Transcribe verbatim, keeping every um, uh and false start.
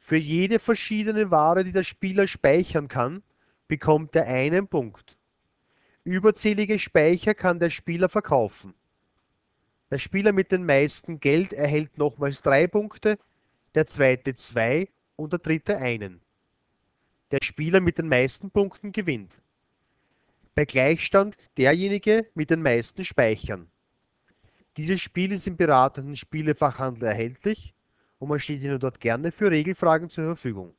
Für jede verschiedene Ware, die der Spieler speichern kann, bekommt er einen Punkt. Überzählige Speicher kann der Spieler verkaufen. Der Spieler mit den meisten Geld erhält nochmals drei Punkte, der zweite zwei und der dritte einen. Der Spieler mit den meisten Punkten gewinnt. Bei Gleichstand derjenige mit den meisten Speichern. Dieses Spiel ist im beratenden Spielefachhandel erhältlich und man steht Ihnen dort gerne für Regelfragen zur Verfügung.